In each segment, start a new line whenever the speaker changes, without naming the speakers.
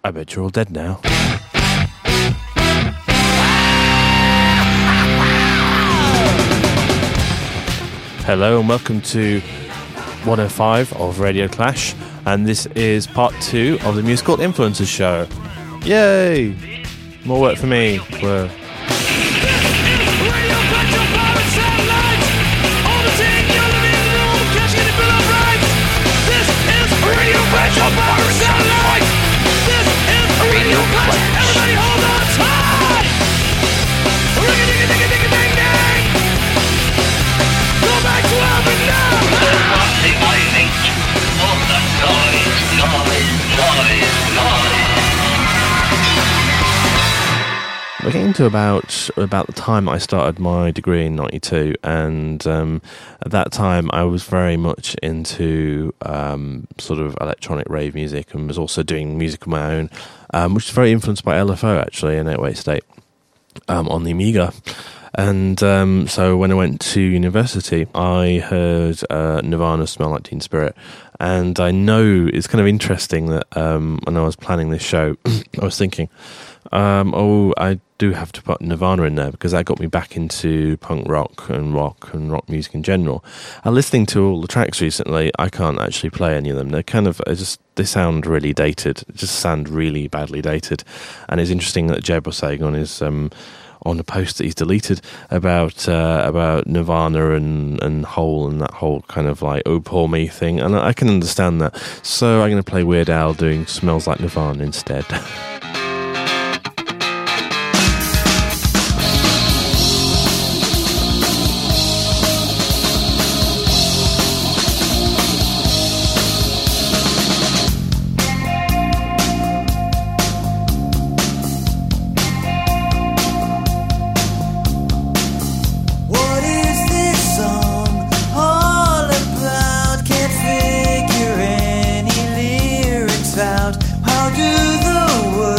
I bet you're all dead now. Hello and welcome to 105 of Radio Clash, and this is part 2 of the Musical Influencers show. Yay! More work for me. We're
Everybody hold on tight! Ring-a-ding-a-ding-a-ding-a-ding-ding! Go back to heaven now!
We're getting to about the time I started my degree in 92, and at that time I was very much into sort of electronic rave music, and was also doing music of my own, which is very influenced by LFO actually in 808 State on the Amiga. And so when I went to university, I heard Nirvana, Smell Like Teen Spirit. And I know it's kind of interesting that when I was planning this show, I was thinking, I do have to put Nirvana in there because that got me back into punk rock and rock music in general. And listening to all the tracks recently, I can't actually play any of them. They're kind of they sound really dated. Just sound really badly dated. And it's interesting that Jeb was saying on his on a post that he's deleted about Nirvana and Hole and that whole kind of like "oh poor me" thing, and I can understand that. So I'm going to play Weird Al doing "Smells Like Nirvana" instead.
How do the words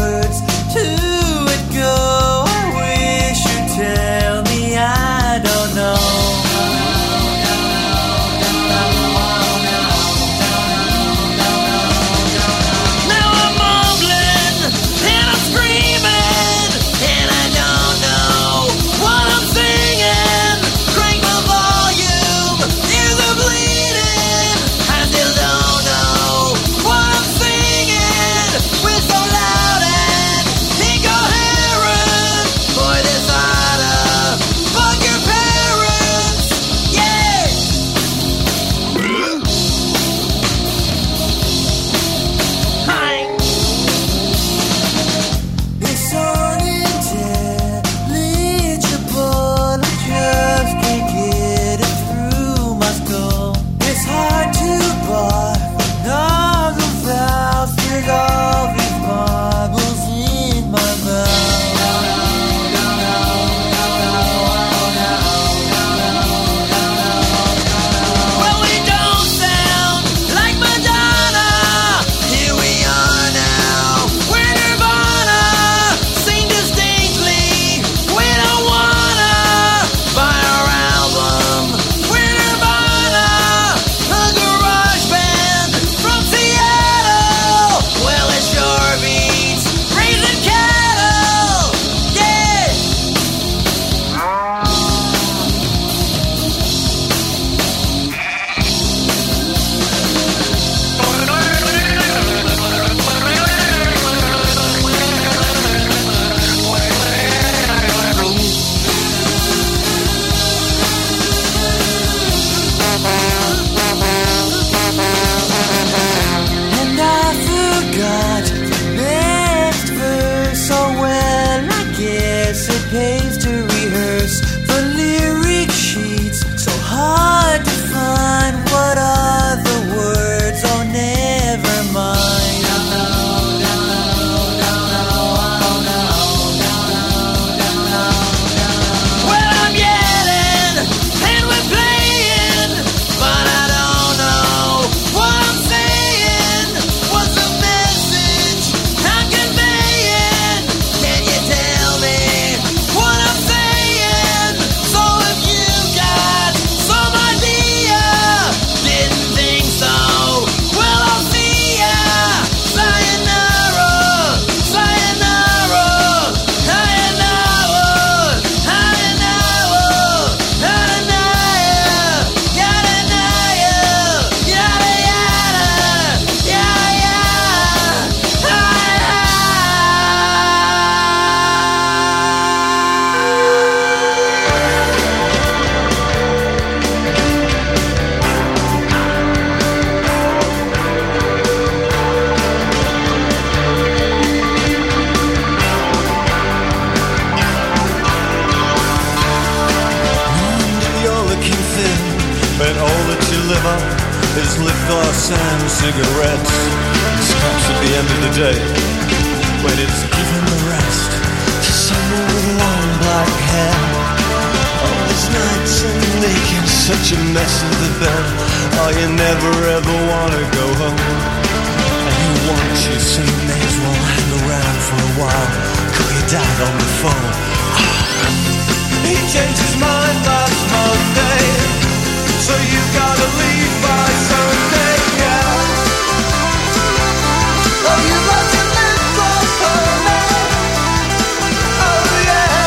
cigarettes and stops at the end of the day when it's given the rest to someone with long black hair. All those nights and making such a mess of the bed. Oh, you never ever wanna go home. And you want you, so you may as well hang around for a while. Call your dad on the phone. He changed his mind last Monday, so you gotta leave by Sunday, yeah. Oh, you lost your lip gloss, honey. Oh, yeah.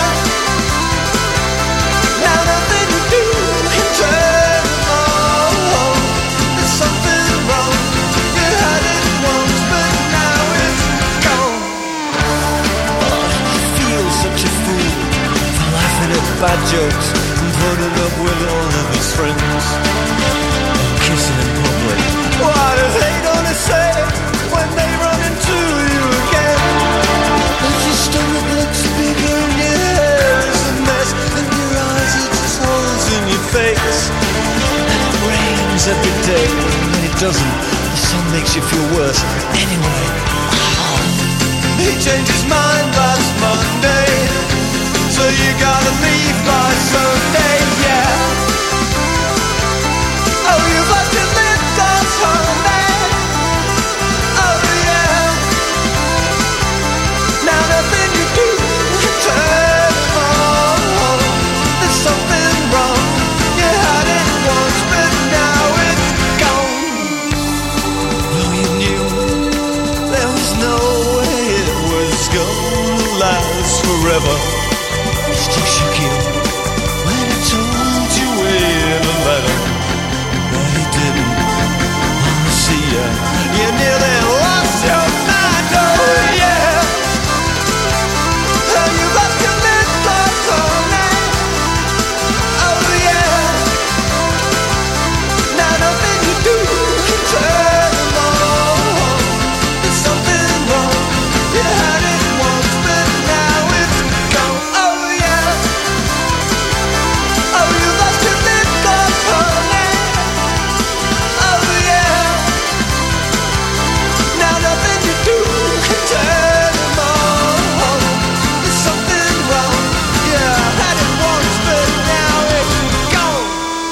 Now nothing you do can turn them on. There's something wrong. You had it once, but now it's gone. Oh, you feel such a fool for laughing at bad jokes and putting up with all of his friends. Kissing in public. What are they gonna say when they run into you again? And your stomach looks bigger and your hair is a mess, and your eyes are just holes in your face. And it rains every day, and when it doesn't, the sun makes you feel worse. Anyway, he changed his mind last Monday, so you gotta leave by Sunday, yeah. Oh, you've lost your lip gloss, honey. Oh, yeah. Now nothing you do can turn them on. There's something wrong. You had it once, but now it's gone. Though you knew there was no way it was gonna last forever, it still shook you when it told you in a letter. You nearly lost your mind, oh yeah. Oh, you lost your lip gloss, honey. Oh yeah. Now nothing you do can turn them on. There's something wrong. You had it once, but now it's gone. Oh yeah. Oh, you lost your lip gloss, honey. Nothing you do can turn them on. There's something wrong. Yeah, I had it once, but now it's gone.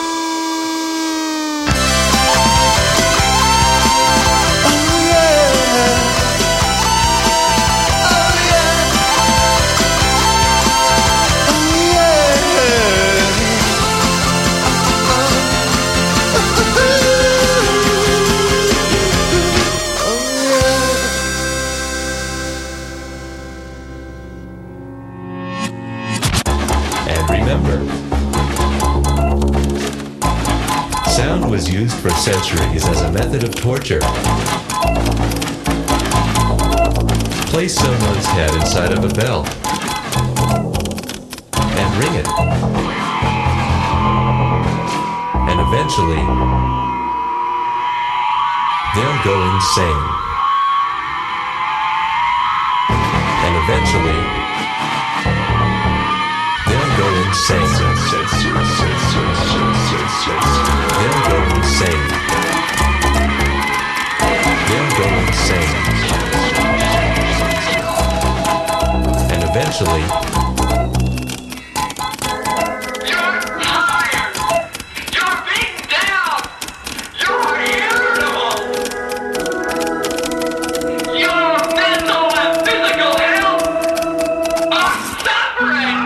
Oh yeah. Oh yeah. Oh
Sound was used for centuries as a method of torture. Place someone's head inside of a bell and ring it. And eventually, they'll go insane. And eventually, they'll go insane. They'll go insane. They'll go insane. And eventually,
You're tired. You're beaten down. You're irritable. Your mental and physical health are suffering.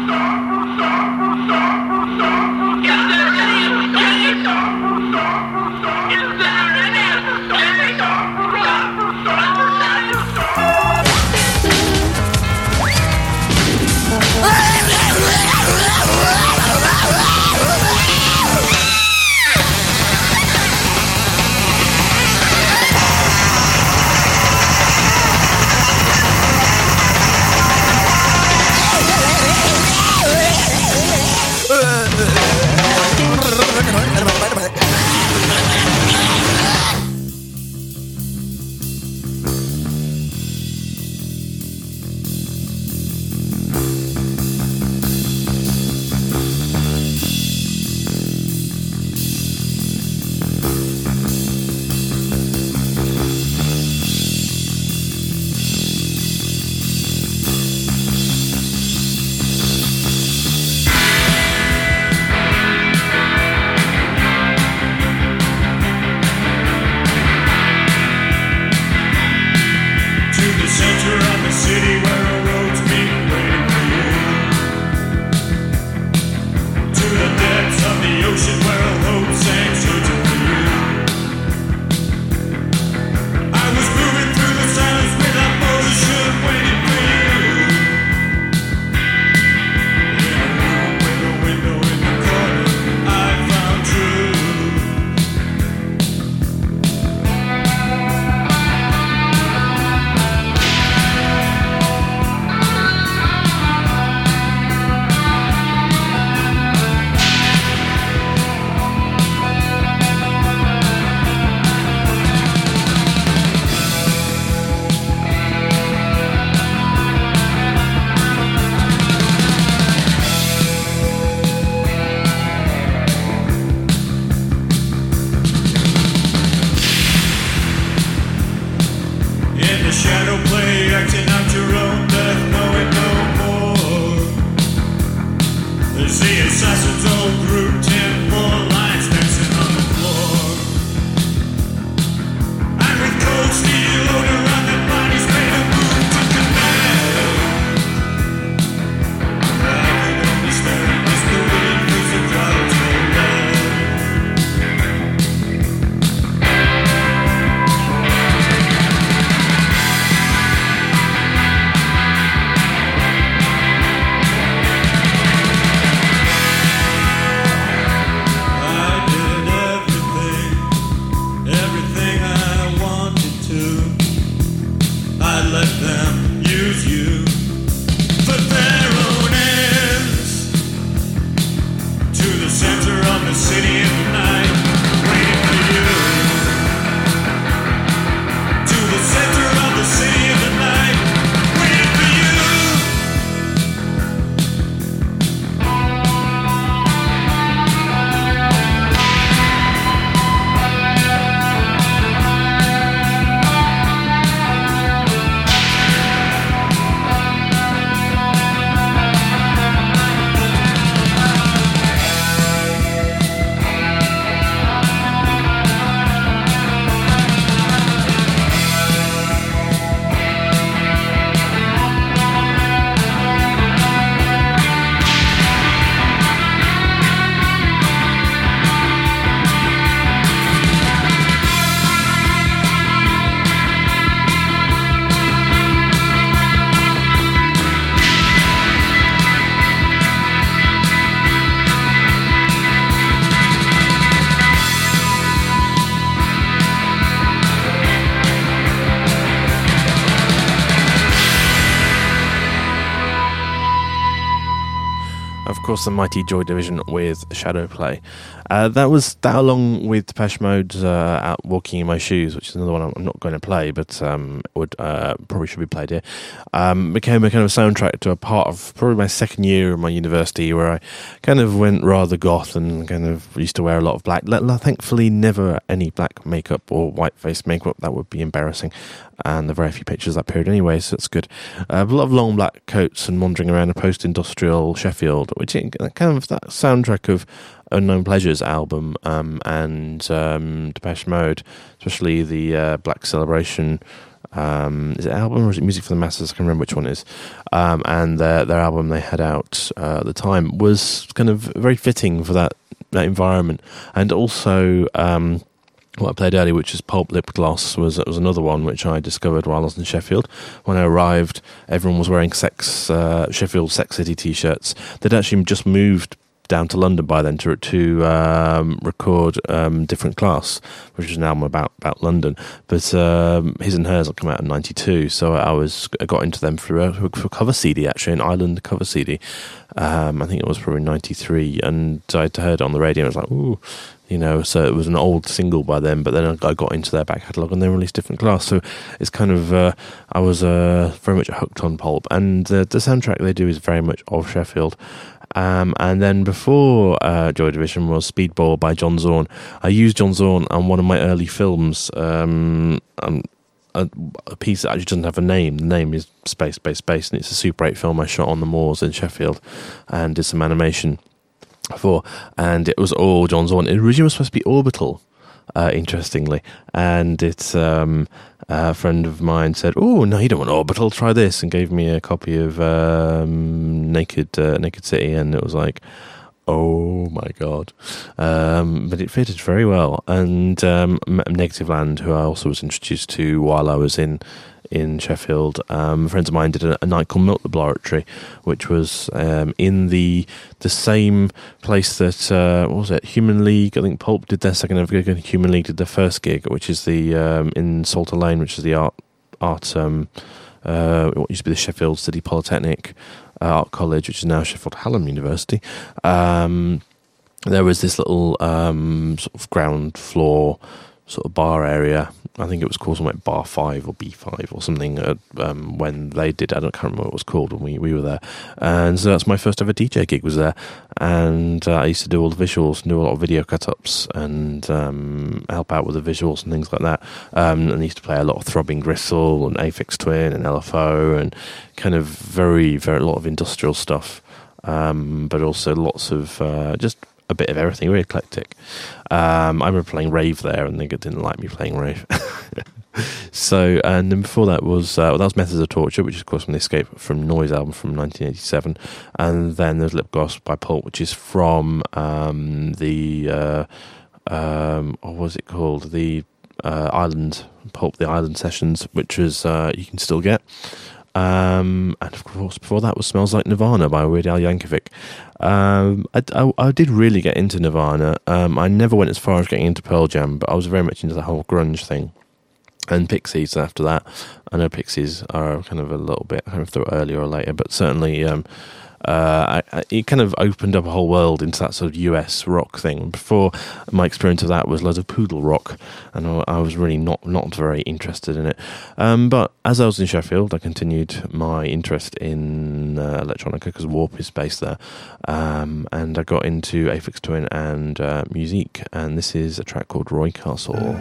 Is there any escape? Is there any escape?
course, the mighty Joy Division with Shadow Play. That along with Depeche Mode's Out Walking in My Shoes, which is another one I'm not going to play, but would probably should be played here. Became a kind of soundtrack to a part of probably my second year of my university, where I kind of went rather goth and kind of used to wear a lot of black. Thankfully, never any black makeup or white face makeup. That would be embarrassing. And there are very few pictures of that period anyway, so it's good. A lot of long black coats and wandering around a post-industrial Sheffield, which is kind of that soundtrack of Unknown Pleasures album and Depeche Mode, especially the Black Celebration. Is it album or is it Music for the Masses? I can't remember which one it is. And their album they had out at the time was kind of very fitting for that environment. And also what I played earlier, which is Pulp Lip Gloss, was another one which I discovered while I was in Sheffield. When I arrived, everyone was wearing Sheffield Sex City t-shirts. They'd actually just moved down to London by then to record Different Class, which is an album about London. But His and Hers will come out in '92, so I got into them for cover CD, actually, an Island cover CD. I think it was probably '93, and I'd heard it on the radio. And I was like, ooh. So it was an old single by them, but then I got into their back catalogue and they released Different Class. So it's kind of, I was very much hooked on Pulp. And the soundtrack they do is very much of Sheffield. And then before Joy Division was Speedball by John Zorn. I used John Zorn on one of my early films, a piece that actually doesn't have a name. The name is Space, Space, Space, and it's a Super 8 film I shot on the moors in Sheffield and did some animation for, and it was all John Zorn. It originally was supposed to be Orbital, interestingly, and it's a friend of mine said, "Oh no, you don't want Orbital, try this," and gave me a copy of Naked City, and it was like, oh my god. But it fitted very well. And Negative Land, who I also was introduced to while I was in Sheffield, friends of mine did a night called Milk Laboratory, which was in the same place that what was it, Human League. I think Pulp did their second ever gig, and Human League did their first gig, which is the in Salter Lane, which is the art what used to be the Sheffield City Polytechnic Art College, which is now Sheffield Hallam University. There was this little sort of ground floor sort of bar area. I think it was called something like Bar 5 or B5 or something when they did. I can't remember what it was called when we were there. And so that's my first ever DJ gig was there. And I used to do all the visuals and do a lot of video cut-ups and help out with the visuals and things like that. And I used to play a lot of Throbbing Gristle and Aphex Twin and LFO and kind of very, very lot of industrial stuff. But also lots of just a bit of everything, very eclectic. I remember playing rave there, and they didn't like me playing rave. So, and then before that was Methods of Torture, which is of course from the Escape from Noise album from 1987, and then there's Lip Gloss by Pulp, which is from the what was it called, the Island Pulp, the Island Sessions, which was you can still get. And of course, before that was Smells Like Nirvana by Weird Al Yankovic. I did really get into Nirvana. I never went as far as getting into Pearl Jam, but I was very much into the whole grunge thing. And Pixies after that. I know Pixies are kind of a little bit, I don't know if they were earlier or later, but certainly it kind of opened up a whole world into that sort of US rock thing. Before, my experience of that was loads of poodle rock, and I was really not very interested in it. But as I was in Sheffield, I continued my interest in electronica because Warp is based there, and I got into Aphex Twin and music, and this is a track called Roy Castle.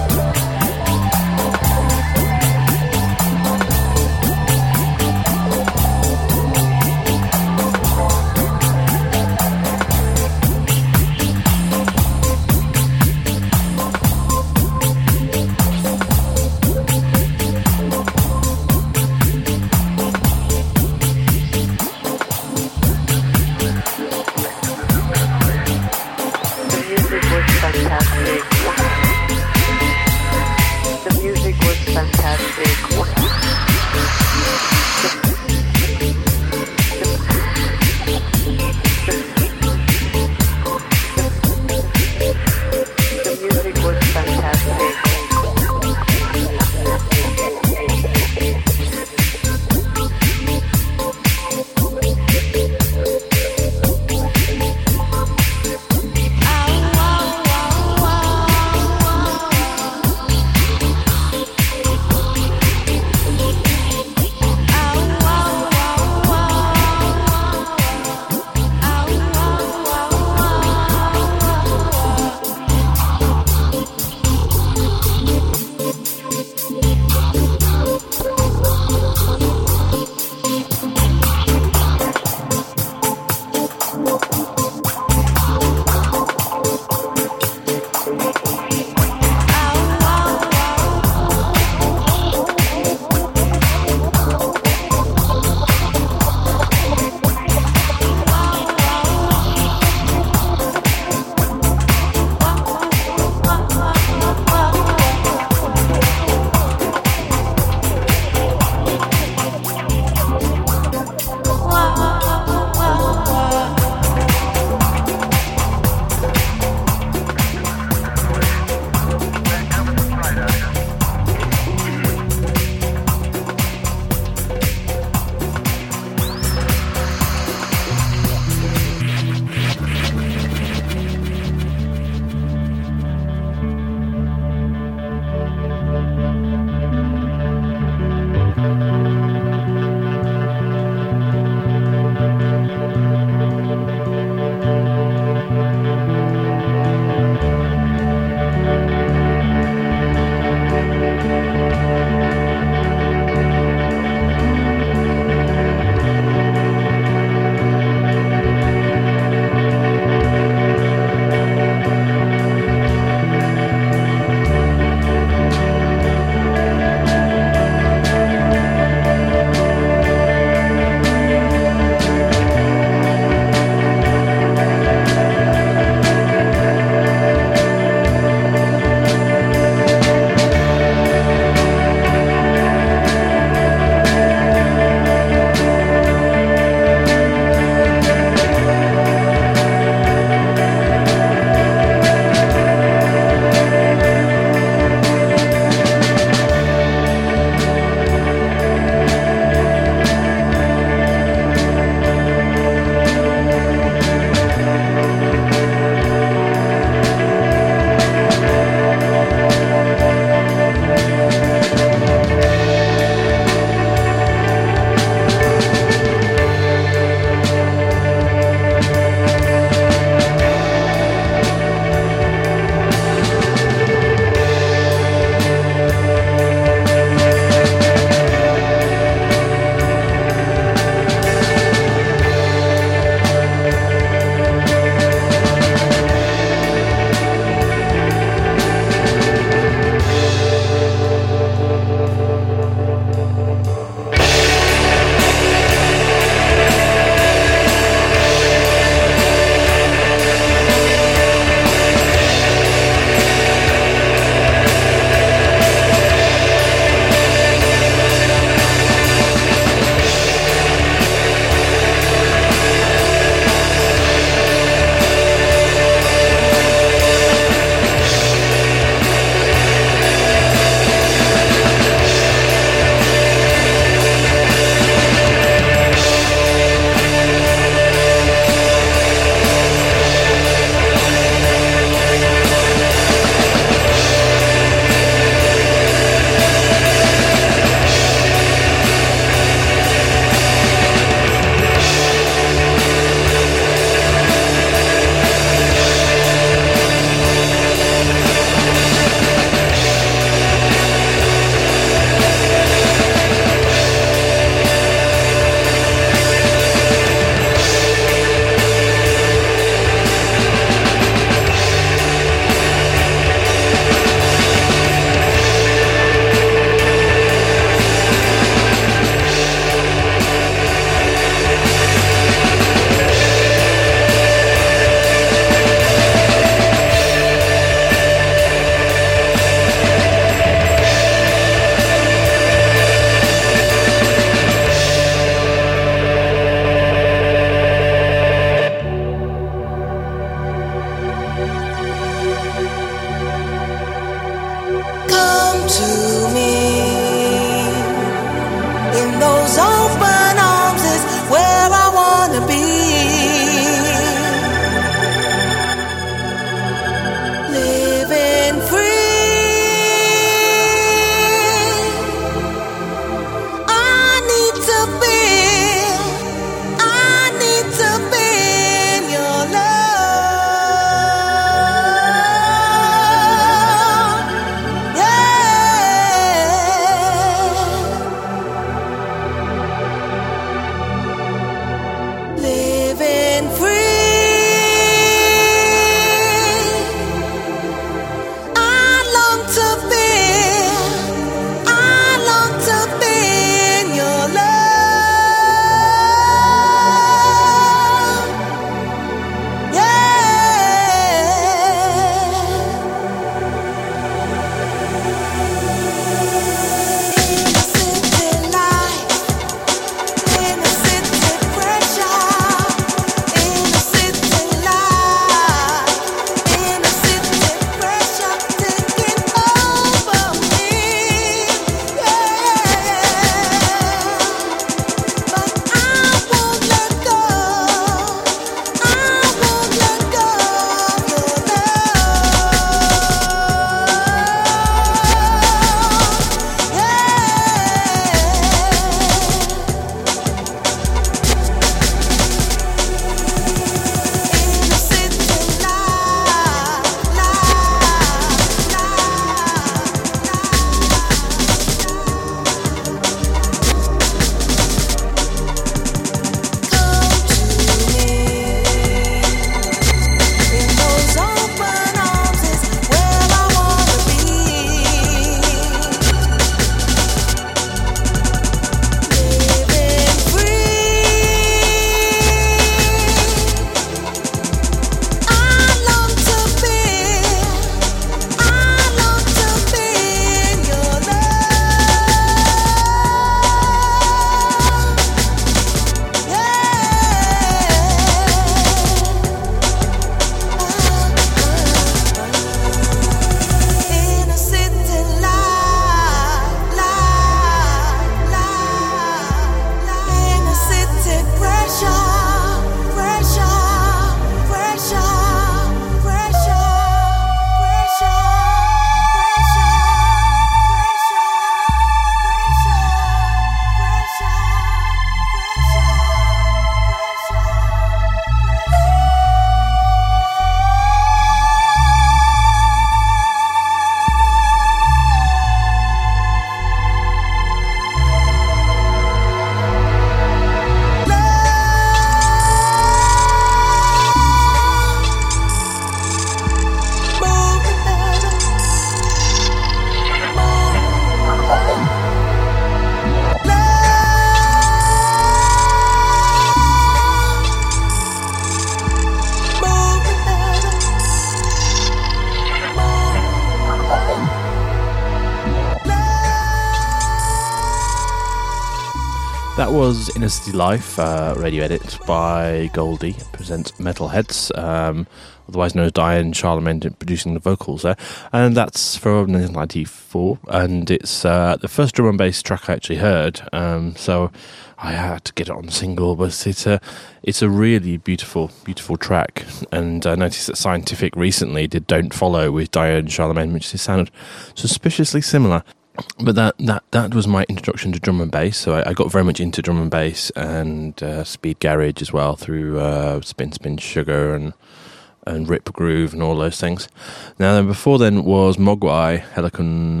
That was Inner City Life, radio edit by Goldie, presents Metalheads, otherwise known as Diane Charlemagne, producing the vocals there, and that's from 1994, and it's the first drum and bass track I actually heard, so I had to get it on single, but it's a really beautiful track, and I noticed that Scientific recently did Don't Follow with Diane Charlemagne, which sounded suspiciously similar. But that was my introduction to drum and bass. So I got very much into drum and bass and speed garage as well through Spin Sugar and Rip Groove and all those things. Now then, before then was Mogwai Helicon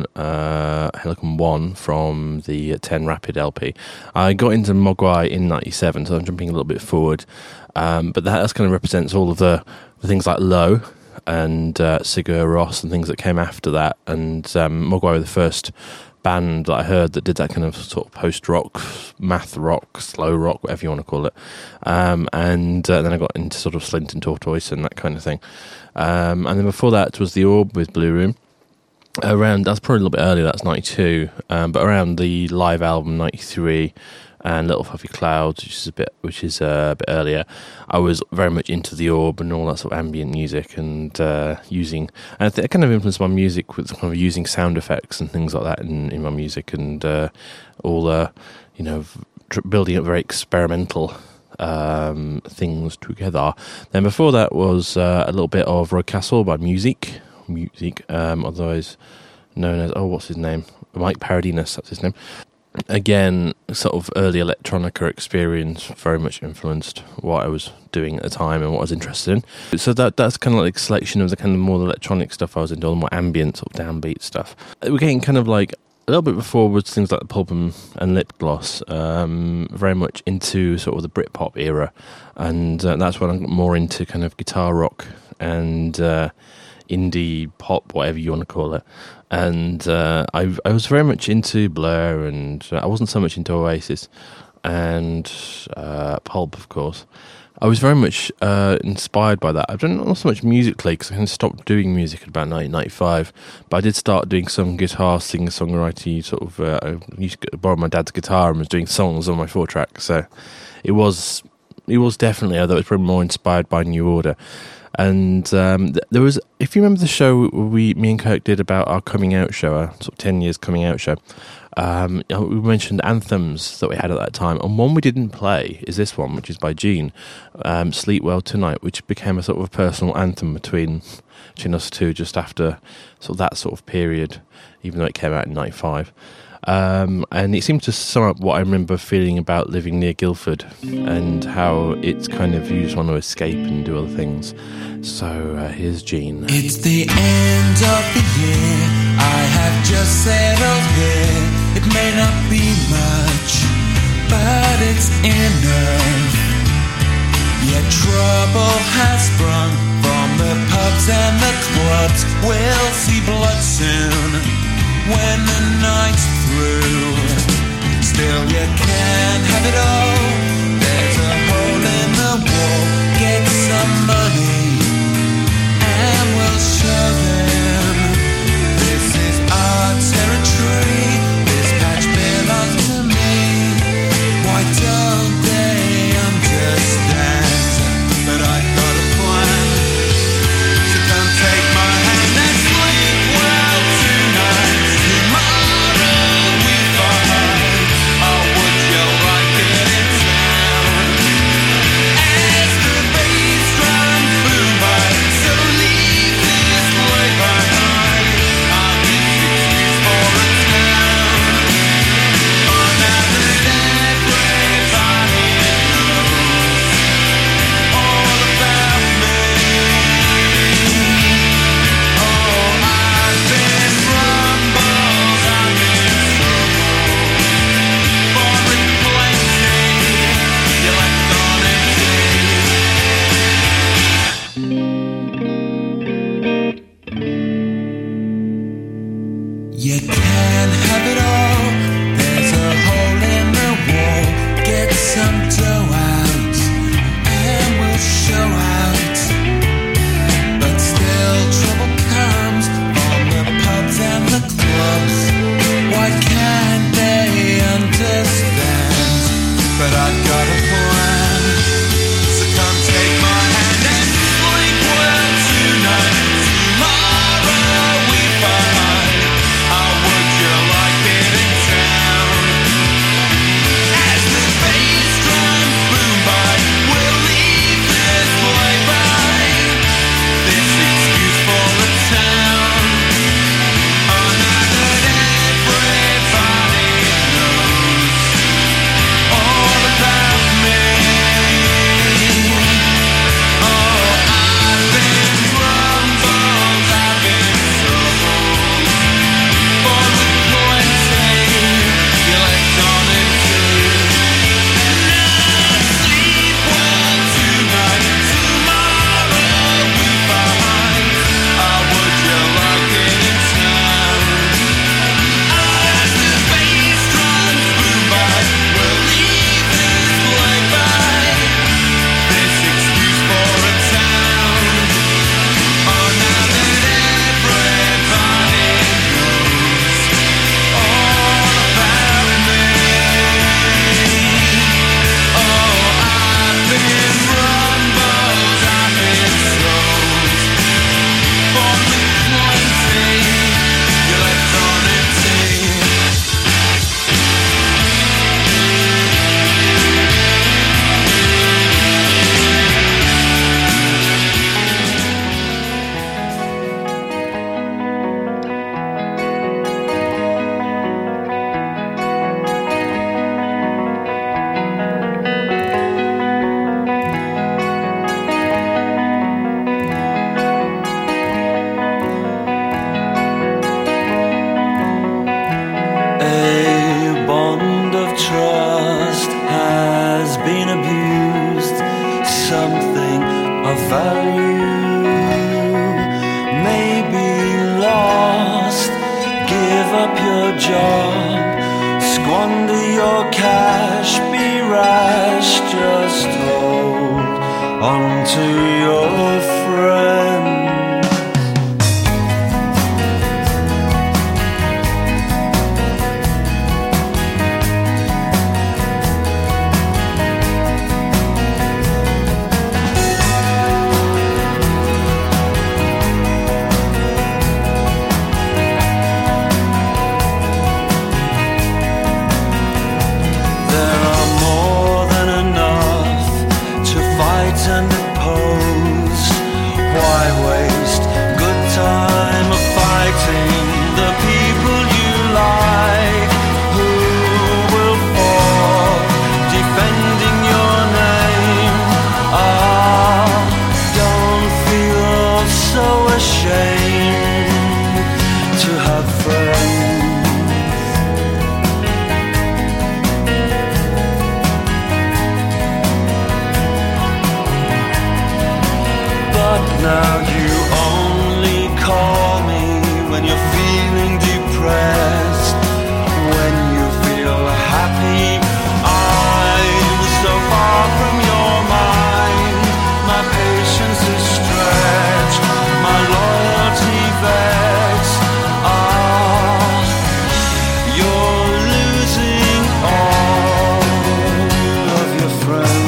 1 from the 10 Rapid LP. I got into Mogwai in 97, so I'm jumping a little bit forward. But that kind of represents all of the things like Low and Sigur Rós and things that came after that, and Mogwai were the first band that I heard that did that kind of sort of post-rock, math rock, slow rock, whatever you want to call it, and then I got into sort of Slint and Tortoise and that kind of thing, and then before that was The Orb with Blue Room. That's probably a little bit earlier, that's 92, but around the live album 93 and Little Puffy Clouds, which is a bit earlier, I was very much into The Orb and all that sort of ambient music, and using, and I think it kind of influenced my music with kind of using sound effects and things like that in my music, and all building up very experimental things together. Then before that was a little bit of Roy Castle by Music, otherwise known as, what's his name? Mike Paradinas, that's his name. Again, sort of early electronica experience very much influenced what I was doing at the time and what I was interested in. So that's kind of like a selection of the kind of more electronic stuff I was into, all the more ambient sort of downbeat stuff. We're getting kind of like a little bit before was things like the Pulp and Lip Gloss, very much into sort of the Britpop era, and that's when I'm more into kind of guitar rock and indie pop, whatever you want to call it. And I was very much into Blur, and I wasn't so much into Oasis and Pulp, of course. I was very much inspired by that. I've done not so much musically because I kind of stopped doing music at about 1995, but I did start doing some guitar singer-songwriting sort of. I used to borrow my dad's guitar and was doing songs on my 4-track, so it was definitely, although it was probably more inspired by New Order. And there was, if you remember the show me and Kirk did about our coming out show, our sort of 10 years coming out show, we mentioned anthems that we had at that time, and one we didn't play is this one, which is by Gene, Sleep Well Tonight, which became a sort of a personal anthem between us two just after sort of that sort of period, even though it came out in 95. And it seemed to sum up what I remember feeling about living near Guildford and how it's kind of, you just want to escape and do other things. So here's Gene.
It's the end of the year, I have just settled here. It may not be much, but it's enough. Yet trouble has sprung from the pubs and the clubs. We'll see blood soon when the night's through. Still you can't have it all. There's a hole in the wall. Get some money and we'll show them this is our territory. This patch belongs to me. Why don't they understand? But I've got a plan, so come take my hand and sleep well tonight. Tomorrow we fight. Oh, would you like it in town? As the bass drum boom by, so leave this late behind. I'll give 60s for a town. Oh, now that everybody knows all about me. Oh, I've been rumbles, I've been trouble. For it plenty, you left on empty. You can't have it all. There's a hole in the wall. Get some dough out, and we'll show out. But still trouble comes from the pubs and the clubs. Why can't they understand? up your job, squander your cash, be rash, just hold on to your friend. And oppose. Why waste good time of fighting the people you like? Who will fall defending your name? Ah, don't feel so ashamed to have friends. Now you only call me when you're feeling depressed. When you feel happy, I'm so far from your mind. My patience is stretched, my loyalty vexed. Ah, you're losing all of your friends.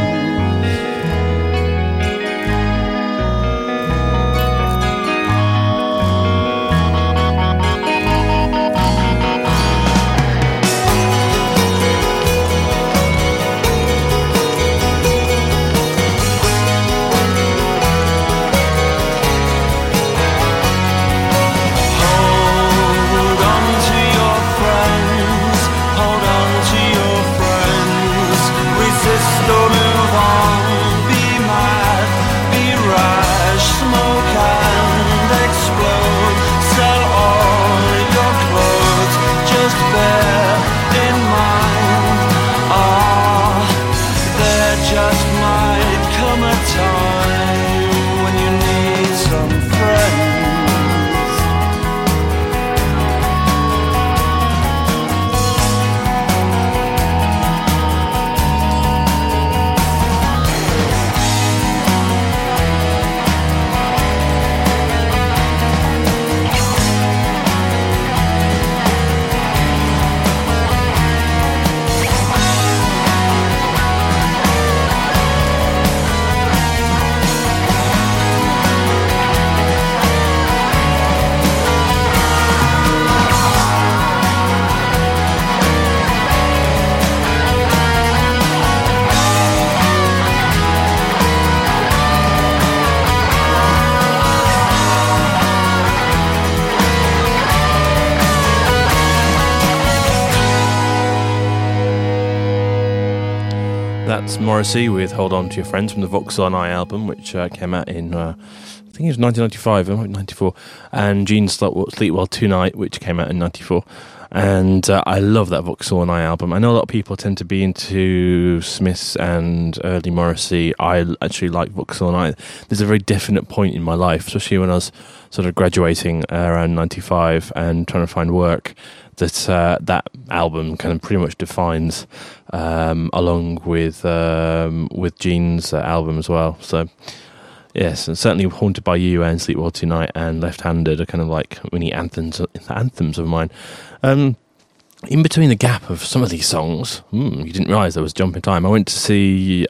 That's Morrissey with Hold On To Your Friends from the Vauxhall I album, which came out in, I think it was 1995, or 94, and Gene Sleepwell Tonight, which came out in 94. And I love that Vauxhall I album. I know a lot of people tend to be into Smiths and early Morrissey. I actually like Vauxhall I. There's a very definite point in my life, especially when I was sort of graduating around 95 and trying to find work, that album kind of pretty much defines, along with Gene's album as well. So yes, and certainly Haunted by You and Sleepwell Tonight and Left Handed are kind of like mini anthems of mine. In between the gap of some of these songs, you didn't realise there was jump in time. I went to see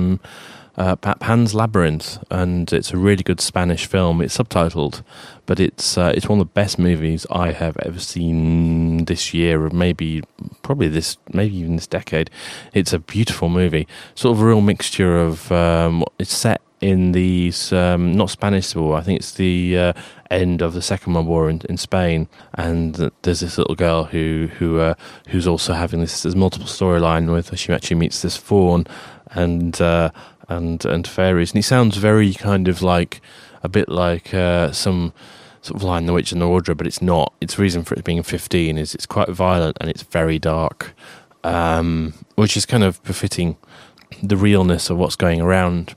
Pan's Labyrinth, and it's a really good Spanish film. It's subtitled, but it's one of the best movies I have ever seen this year, or maybe even this decade. It's a beautiful movie, sort of a real mixture of it's set in these not Spanish Civil War. I think it's the end of the Second World War in Spain, and there's this little girl who's also having this. There's multiple storyline with her. She actually meets this faun and fairies, and he sounds very kind of like a bit like some sort of Lion, the Witch and the Wardrobe, but it's not. Its reason for it being 15 is it's quite violent and it's very dark, which is kind of befitting the realness of what's going around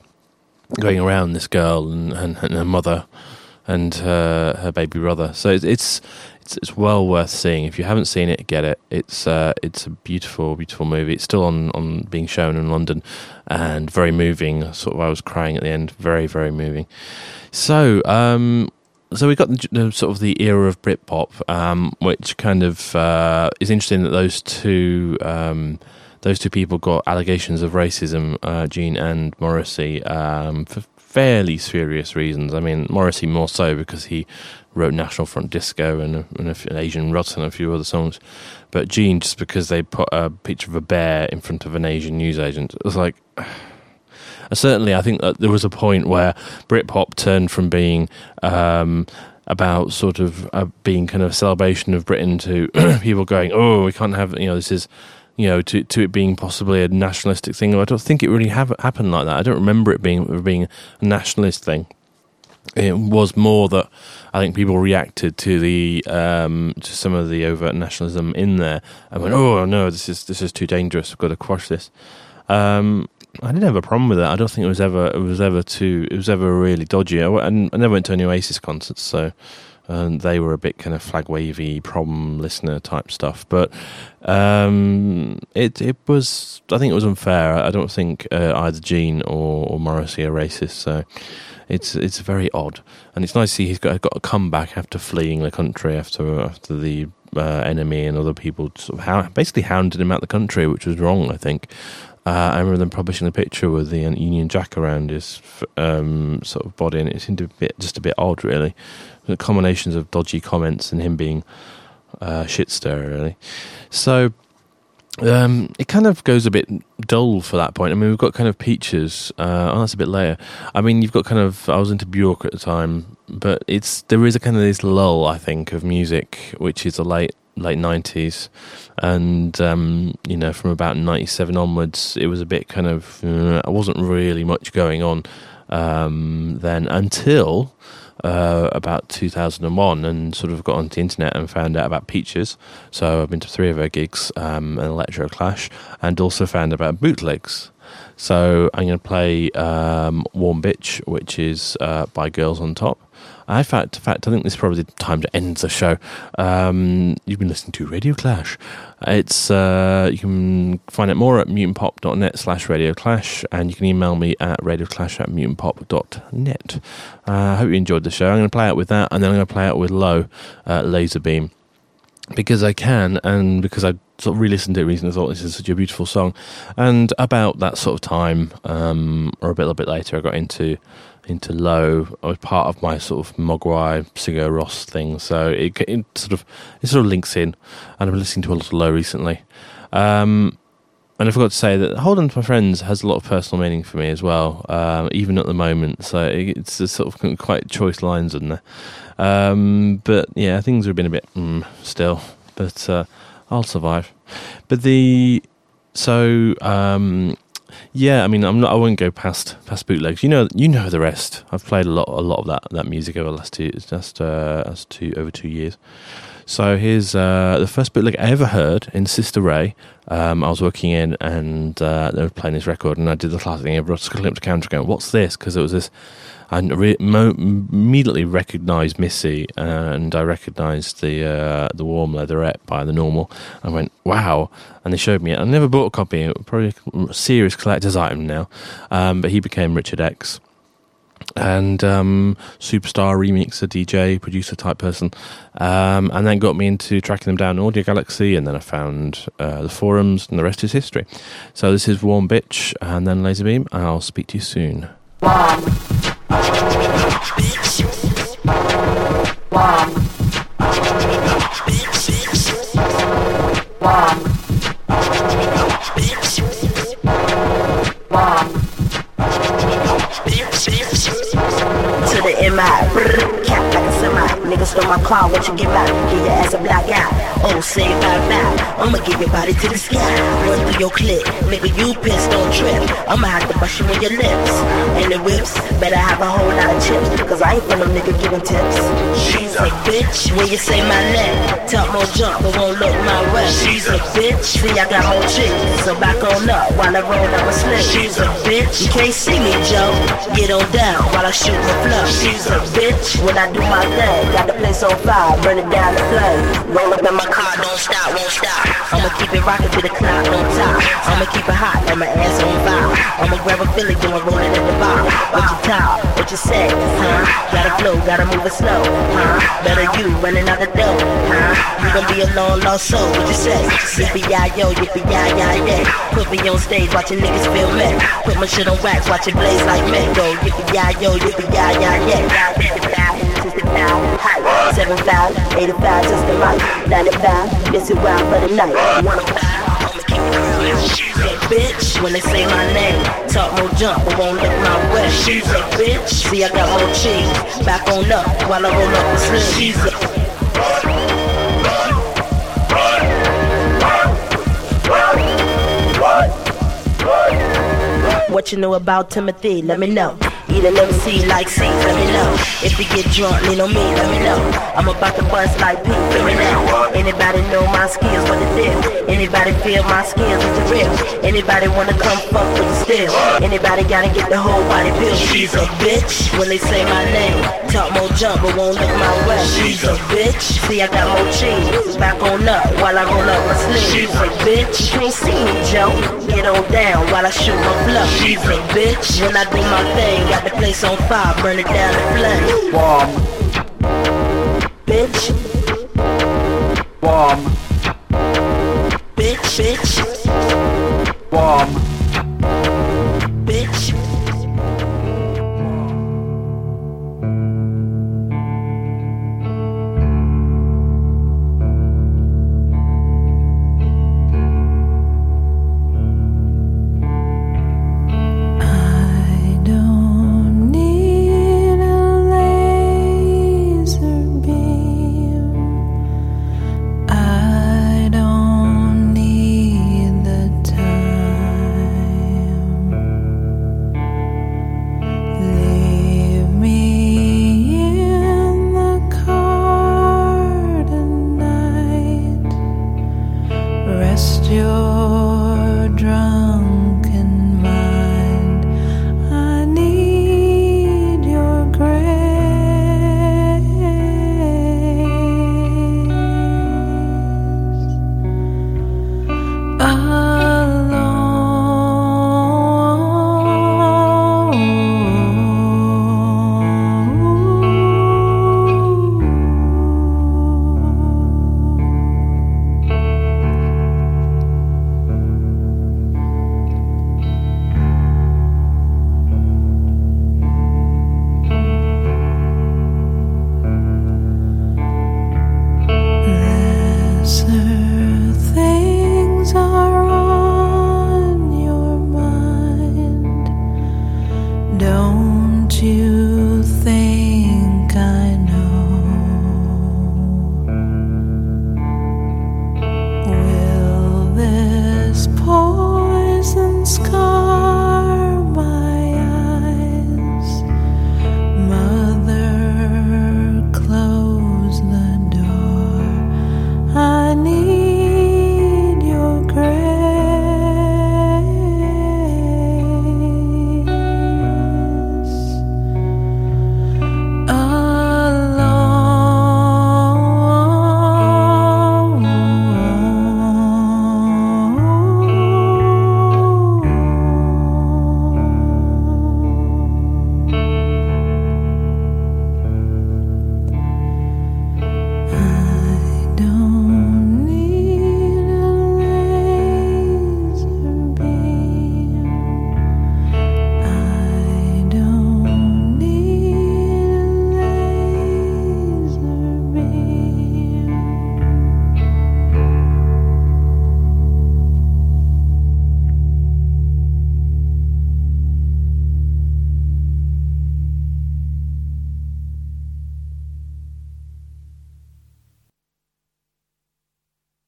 this girl and her mother and her baby brother. So it's it's well worth seeing. If you haven't seen it, get it. It's a beautiful, beautiful movie. It's still on being shown in London, and very moving. Sort of, I was crying at the end. Very, very moving. So we got the sort of the era of Britpop, which kind of is interesting that those two people got allegations of racism, Gene and Morrissey, for fairly serious reasons. I mean, Morrissey more so because he wrote National Front Disco and an Asian Rut and a few other songs, but Gene just because they put a picture of a bear in front of an Asian newsagent. It was like, certainly I think that there was a point where Britpop turned from being about sort of being kind of a celebration of Britain to people going, oh, we can't have, this is, to it being possibly a nationalistic thing. I don't think it really happened like that. I don't remember it being a nationalist thing. It was more that I think people reacted to the to some of the overt nationalism in there and went, "Oh no, this is too dangerous. We've got to quash this." I didn't have a problem with that. I don't think it was ever really dodgy. I never went to any Oasis concerts, so they were a bit kind of flag wavy, problem listener type stuff. But it was, I think it was unfair. I don't think either Gene or Morrissey are racist. So. It's very odd, and it's nice to see he's got a comeback after fleeing the country after the enemy and other people sort of basically hounded him out the country, which was wrong, I think. I remember them publishing a picture with the Union Jack around his sort of body, and it seemed just a bit odd, really. The combinations of dodgy comments and him being shit stirrer, really. So. It kind of goes a bit dull for that point. I mean, we've got kind of Peaches. That's a bit later. I mean, you've got kind of. I was into Bjork at the time, but there is a kind of this lull, I think, of music, which is the late 90s, and from about 97 onwards, it was a bit kind of. There wasn't really much going on then until. About 2001, and sort of got onto the internet and found out about Peaches. So I've been to 3 of her gigs, an Electro Clash, and also found out about bootlegs. So I'm going to play Warm Bitch, which is by Girls on Top. In fact, I think this is probably the time to end the show. You've been listening to Radio Clash. It's you can find out more at mutantpop.net/Radio Clash, and you can email me at radioclash@mutantpop.net. I hope you enjoyed the show. I'm going to play out with that, and then I'm going to play out with Low, Laser Beam, because I can, and because I sort of re-listened to it recently. I thought this is such a beautiful song, and about that sort of time, or a little bit later, I got into Low. I was part of my sort of Mogwai Sigur Rós thing, so it sort of links in, and I've been listening to a lot of Low recently. And I forgot to say that Hold On To My Friends has a lot of personal meaning for me as well, even at the moment, so it's a sort of quite choice lines in there. But yeah, things have been a bit still, but I'll survive. But yeah, I mean, I won't go past bootlegs. You know the rest. I've played a lot of that music over the last over 2 years. So here's the first bootleg I ever heard in Sister Ray. I was working in, and they were playing this record, and I did the classic thing. I brought scuttling up to counter going, "What's this?" Because it was this. I immediately recognised Missy, and I recognised the Warm Leatherette by The Normal. I went, wow, and they showed me it. I never bought a copy. It was probably a serious collector's item now, but he became Richard X, and superstar remixer, DJ, producer type person, and then got me into tracking them down Audio Galaxy, and then I found the forums, and the rest is history. So this is Warm Bitch, and then Laser Beam. I'll speak to you soon.
To the MI, cap like a semi. Niggas stole my car, what you get back? Get your ass a black out. hoe, say bye-bye. I'ma give your body to the sky. Run through your clip, nigga, you pissed, don't trip. I'ma have to bust you on your lips. And the whips, better have a whole lot of chips, cause I ain't from them nigga giving tips. She's a bitch, when you say my name. Talk more jump, but won't look my way. She's a bitch, see I got more chicks, so back on up while I roll up my slim. She's a bitch, you can't see me, Joe. Get on down while I shoot my flow. She's a bitch, when I do my thing. Got the place on fire, burn it down the flame. Roll up in my car, don't stop, won't stop. I'ma keep it rockin' to the clock, don't top. I'ma keep it hot, and my ass on fire. I'ma grab a Philly, then roll it at the bar. What you talk, what you say, huh? Gotta flow, gotta move it slow, huh? Better you running out the door, huh? You gon' be a long lost soul, what you say? Yippee-yi-yo, yippee-yi-yi-yay. Put me on stage, watching niggas feel me. Put my shit on wax, watch it blaze like me. Go yippee-yi-yo, yippee-yi-yi-yay. 75, 85, just the mic. 95, this is wild for the night. 105, I'ma keep it real. She's a bitch, when they say my name. Talk more jump, but won't look my way. She's a bitch, see I got more cheese. Back on up, while I roll up the slim. She's a what you know about Timothy, let me know. Eat an MC like C, let me know. If you get drunk, lean on me, let me know. I'm about to bust like P, let me know. Anybody know my skills, what it is? Anybody feel my skills, it's the real? Anybody wanna come fuck with the steel? Anybody gotta get the whole body built? She's a bitch, when they say my name. Talk more jump, but won't look my way. She's a bitch, see I got more cheese. Back on up, while I roll up my sleeve. She's a bitch, you can't see me, Joe. Get on down, while I shoot my bluff. She's a bitch, when I do my thing. Got the place on fire, burn it down to flame.
Warm,
Bitch,
warm,
bitch,
warm.
bitch.
I don't need a laser beam. I don't need the time. Leave me in the car tonight. Rest your